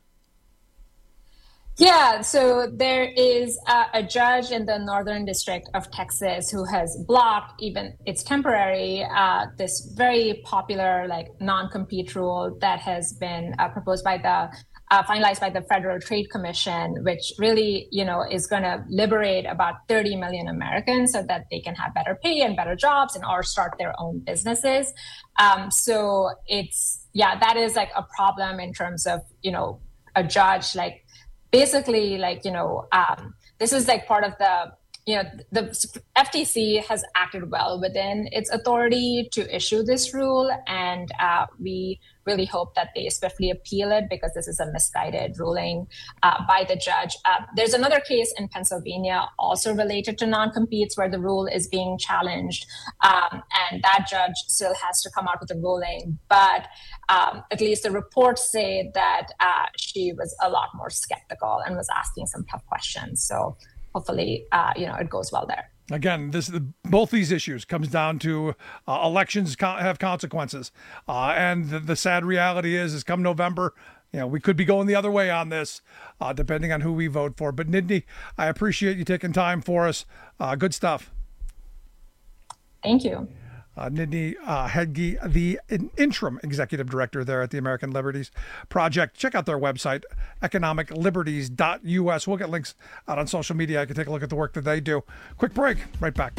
Yeah, so there is a, a judge in the Northern District of Texas who has blocked, even it's temporary, uh, this very popular like non-compete rule that has been uh, proposed by the Uh, finalized by the Federal Trade Commission, which really, you know, is going to liberate about thirty million Americans so that they can have better pay and better jobs and or start their own businesses. Um, so it's, yeah, that is like a problem in terms of, you know, a judge, like basically like, you know, um, this is like part of the, you know, the F T C has acted well within its authority to issue this rule. And uh, we really hope that they swiftly appeal it because this is a misguided ruling uh, by the judge. Uh, there's another case in Pennsylvania also related to non-competes where the rule is being challenged. Um, and that judge still has to come out with a ruling. But um, at least the reports say that uh, she was a lot more skeptical and was asking some tough questions. So hopefully, uh, you know, it goes well there. Again, this both these issues comes down to uh, elections co- have consequences, uh, and the, the sad reality is, is come November, you know, we could be going the other way on this, uh, depending on who we vote for. But Nidhi, I appreciate you taking time for us. Uh, good stuff. Thank you. Uh, Nidhi uh, Hedge, the interim executive director there at the American Liberties Project. Check out their website, economic liberties dot U S. We'll get links out on social media. I can take a look at the work that they do. Quick break. Right back.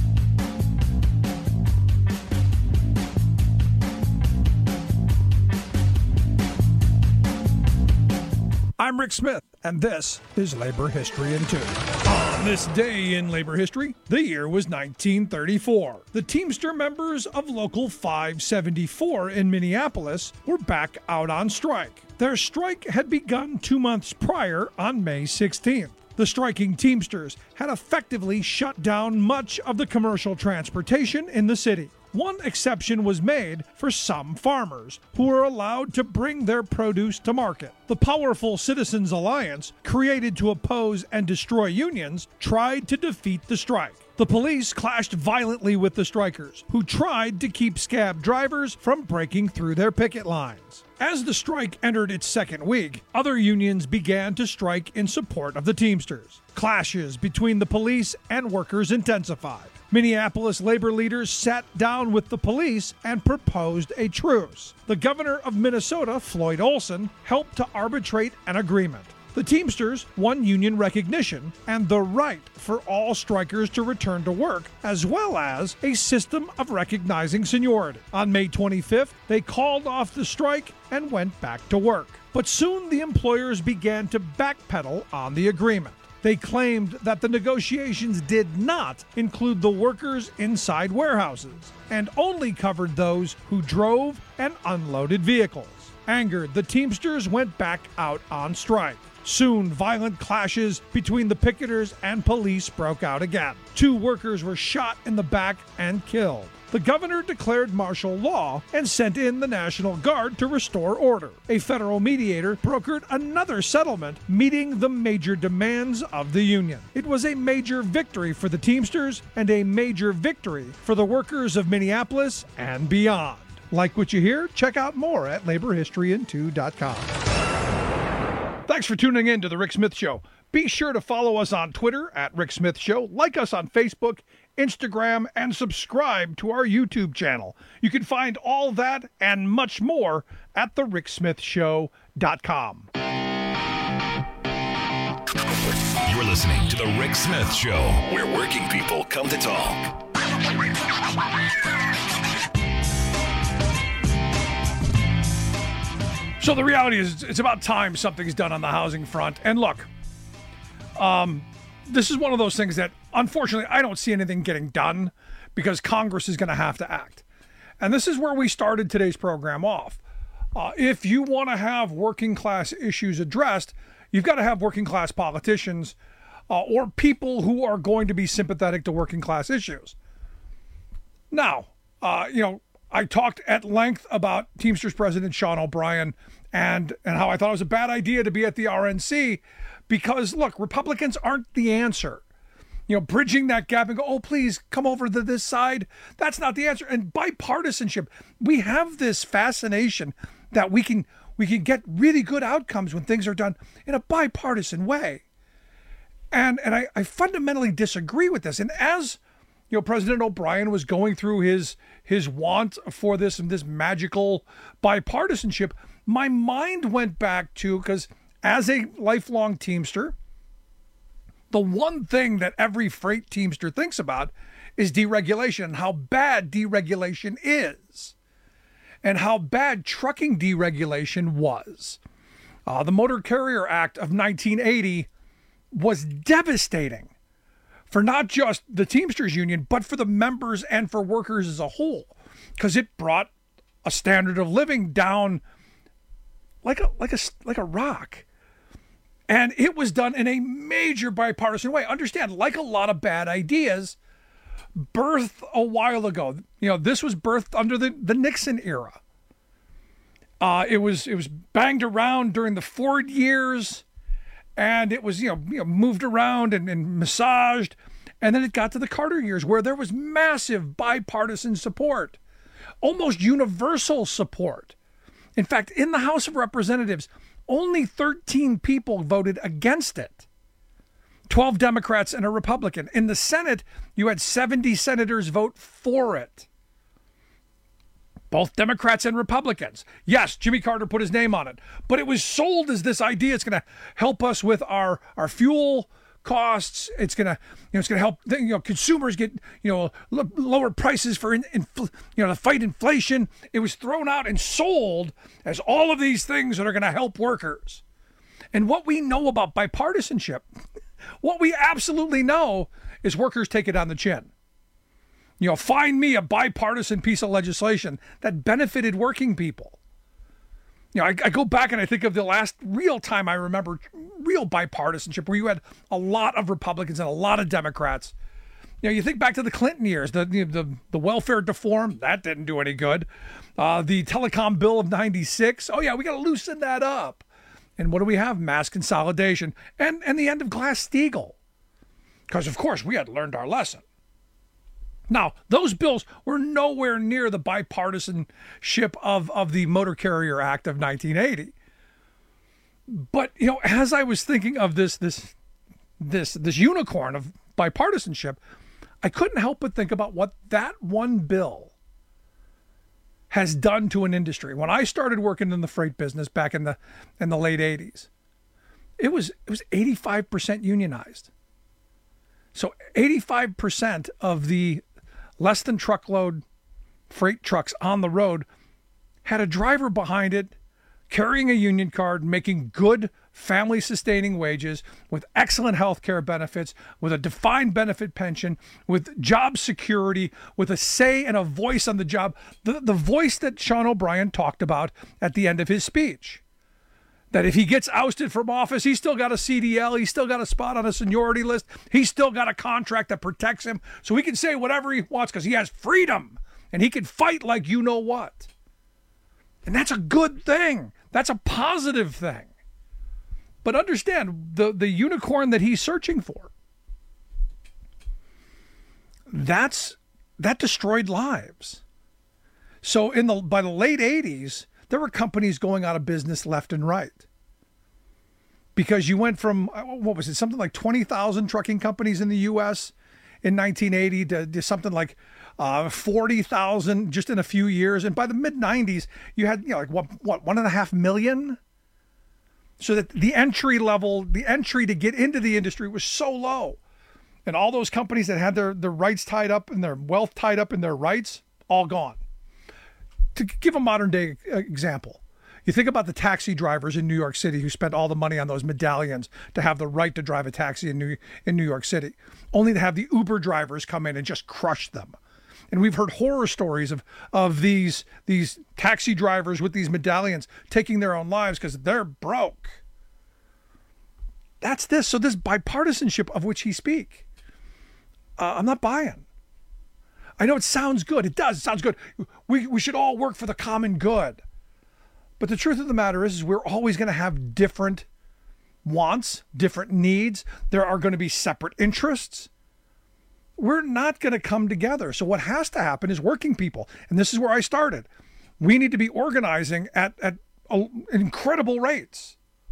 I'm Rick Smith, and this is Labor History in Two. On this day in labor history, the year was nineteen thirty-four. The Teamster members of Local five seventy-four in Minneapolis were back out on strike. Their strike had begun two months prior on May sixteenth. The striking Teamsters had effectively shut down much of the commercial transportation in the city. One exception was made for some farmers who were allowed to bring their produce to market. The powerful Citizens Alliance, created to oppose and destroy unions, tried to defeat the strike. The police clashed violently with the strikers, who tried to keep scab drivers from breaking through their picket lines. As the strike entered its second week, other unions began to strike in support of the Teamsters. Clashes between the police and workers intensified. Minneapolis labor leaders sat down with the police and proposed a truce. The governor of Minnesota, Floyd Olson, helped to arbitrate an agreement. The Teamsters won union recognition and the right for all strikers to return to work, as well as a system of recognizing seniority. On May twenty-fifth, they called off the strike and went back to work. But soon the employers began to backpedal on the agreement. They claimed that the negotiations did not include the workers inside warehouses and only covered those who drove and unloaded vehicles. Angered, the Teamsters went back out on strike. Soon, violent clashes between the picketers and police broke out again. Two workers were shot in the back and killed. The governor declared martial law and sent in the National Guard to restore order. A federal mediator brokered another settlement meeting the major demands of the union. It was a major victory for the Teamsters and a major victory for the workers of Minneapolis and beyond. Like what you hear? Check out more at labor history in two dot com. Thanks for tuning in to The Rick Smith Show. Be sure to follow us on Twitter at Rick Smith Show, like us on Facebook, Instagram, and subscribe to our YouTube channel. You can find all that and much more at the rick smith show dot com. You're listening to The Rick Smith Show, where working people come to talk. So the reality is, it's about time something's done on the housing front. And look, um, this is one of those things that, unfortunately, I don't see anything getting done because Congress is going to have to act. And this is where we started today's program off. Uh, if you want to have working class issues addressed, you've got to have working class politicians uh, or people who are going to be sympathetic to working class issues. Now, uh, you know, I talked at length about Teamsters President Sean O'Brien and, and how I thought it was a bad idea to be at the R N C because, look, Republicans aren't the answer. You know, bridging that gap and go, oh, please come over to this side. That's not the answer. And bipartisanship, we have this fascination that we can we can get really good outcomes when things are done in a bipartisan way. And and I, I fundamentally disagree with this. And as you know, President O'Brien was going through his his want for this and this magical bipartisanship, my mind went back to, because as a lifelong Teamster, the one thing that every freight Teamster thinks about is deregulation and how bad deregulation is and how bad trucking deregulation was. Uh, the Motor Carrier Act of nineteen eighty was devastating for not just the Teamsters Union, but for the members and for workers as a whole, because it brought a standard of living down like a like a like a rock. And it was done in a major bipartisan way. Understand, like a lot of bad ideas, birthed a while ago. You know, this was birthed under the, the Nixon era. Uh, it was it was banged around during the Ford years, and it was you know, you know moved around and, and massaged, and then it got to the Carter years where there was massive bipartisan support, almost universal support. In fact, in the House of Representatives, only thirteen people voted against it. twelve Democrats and a Republican. In the Senate, you had seventy senators vote for it. Both Democrats and Republicans. Yes, Jimmy Carter put his name on it, but it was sold as this idea it's going to help us with our, our fuel costs. It's going to, you know, it's going to help, you know, consumers get, you know, l- lower prices for, in, in, you know, to fight inflation. It was thrown out and sold as all of these things that are going to help workers. And what we know about bipartisanship, what we absolutely know is workers take it on the chin. You know, find me a bipartisan piece of legislation that benefited working people. You know, I, I go back and I think of the last real time I remember real bipartisanship where you had a lot of Republicans and a lot of Democrats. You know, you think back to the Clinton years, the the the, the welfare reform, that didn't do any good. Uh, the telecom bill of ninety-six, oh yeah, we got to loosen that up. And what do we have? Mass consolidation and, and the end of Glass-Steagall. Because, of course, we had learned our lesson. Now, those bills were nowhere near the bipartisanship of, of the Motor Carrier Act of nineteen eighty. But, you know, as I was thinking of this this this this unicorn of bipartisanship, I couldn't help but think about what that one bill has done to an industry. When I started working in the freight business back in the in the late eighties, it was it was eighty-five percent unionized. So eighty-five percent of the less than truckload freight trucks on the road had a driver behind it carrying a union card, making good family-sustaining wages, with excellent health care benefits, with a defined benefit pension, with job security, with a say and a voice on the job, the, the voice that Sean O'Brien talked about at the end of his speech. That if he gets ousted from office, he's still got a C D L, he's still got a spot on a seniority list, he's still got a contract that protects him, so he can say whatever he wants because he has freedom, and he can fight like you know what. And that's a good thing. That's a positive thing. But understand, the, the unicorn that he's searching for, that's that destroyed lives. So in the by the late eighties, there were companies going out of business left and right. Because you went from, what was it, something like twenty thousand trucking companies in the U S in nineteen eighty to, to something like uh, forty thousand just in a few years. And by the mid nineties, you had, you know, like what, what, one and a half million? So that the entry level, the entry to get into the industry was so low. And all those companies that had their, their rights tied up and their wealth tied up in their rights, all gone. To give a modern day example, you think about the taxi drivers in New York City who spent all the money on those medallions to have the right to drive a taxi in New, in New York City, only to have the Uber drivers come in and just crush them. And we've heard horror stories of, of these, these taxi drivers with these medallions taking their own lives because they're broke. That's this. So this bipartisanship of which he speak, uh, I'm not buying. I know it sounds good. It does. It sounds good. We, we should all work for the common good. But the truth of the matter is, is we're always going to have different wants, different needs. There are going to be separate interests. We're not going to come together. So what has to happen is working people, and this is where I started, we need to be organizing at, at incredible rates.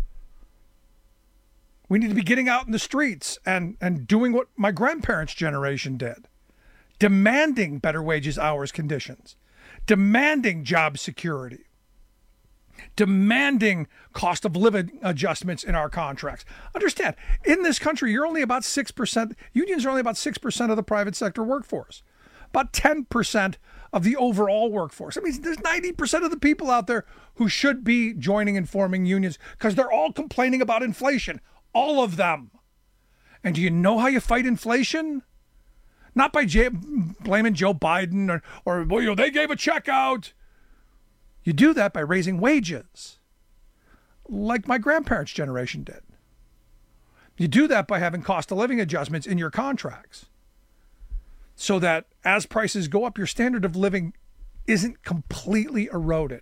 We need to be getting out in the streets and, and doing what my grandparents' generation did. Demanding better wages, hours, conditions. Demanding job security. Demanding cost of living adjustments in our contracts. Understand, in this country, you're only about six percent, unions are only about six percent of the private sector workforce. About ten percent of the overall workforce. That means there's ninety percent of the people out there who should be joining and forming unions because they're all complaining about inflation. All of them. And do you know how you fight inflation? Not by J- blaming Joe Biden or, or well, you know, they gave a check out. You do that by raising wages, like my grandparents' generation did. You do that by having cost of living adjustments in your contracts so that as prices go up, your standard of living isn't completely eroded.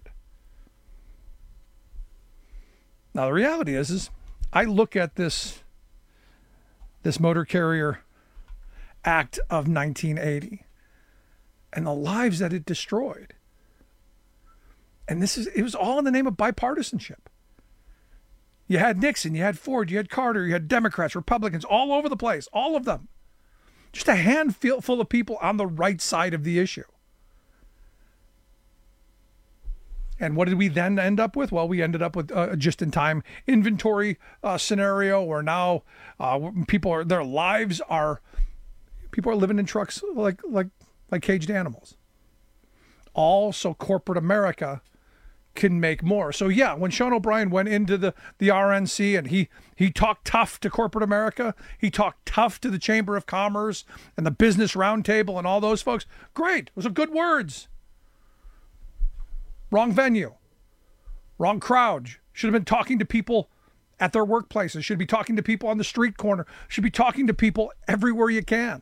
Now, the reality is, is I look at this, this Motor Carrier Act of nineteen eighty and the lives that it destroyed. And this is, it was all in the name of bipartisanship. You had Nixon, you had Ford, you had Carter, you had Democrats, Republicans, all over the place, all of them. Just a handful full of people on the right side of the issue. And what did we then end up with? Well, we ended up with a just-in-time inventory uh, scenario where now uh, people are, their lives are, people are living in trucks like like like caged animals. All so corporate America can make more. So yeah, when Sean O'Brien went into the, the R N C and he he talked tough to corporate America, he talked tough to the Chamber of Commerce and the Business Roundtable and all those folks, great. Those are good words. Wrong venue. Wrong crowd. Should have been talking to people at their workplaces. Should be talking to people on the street corner. Should be talking to people everywhere you can.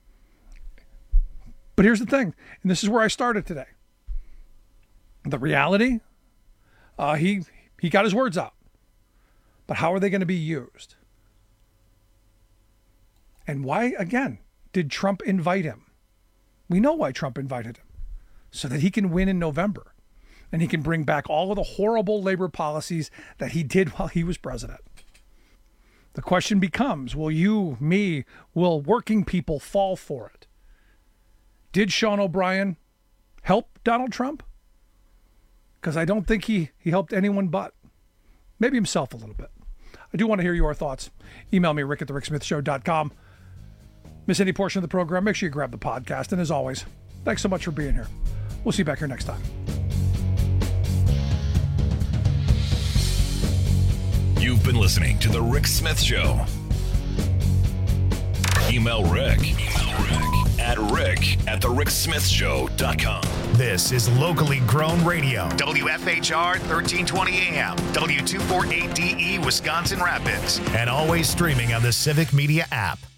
But here's the thing, and this is where I started today. The reality, uh, he he got his words out. But how are they going to be used? And why, again, did Trump invite him? We know why Trump invited him. So that he can win in November. And he can bring back all of the horrible labor policies that he did while he was president. The question becomes, will you, me, will working people fall for it? Did Sean O'Brien help Donald Trump? Because I don't think he, he helped anyone but. Maybe himself a little bit. I do want to hear your thoughts. Email me, rick at the rick smith show dot com. Miss any portion of the program, make sure you grab the podcast. And as always, thanks so much for being here. We'll see you back here next time. been listening to The Rick Smith Show. Email Rick, Email Rick at rick at the rick smith show dot com. This is locally grown radio. W F H R thirteen twenty A M, W two forty-eight D E Wisconsin Rapids, and always streaming on the Civic Media app.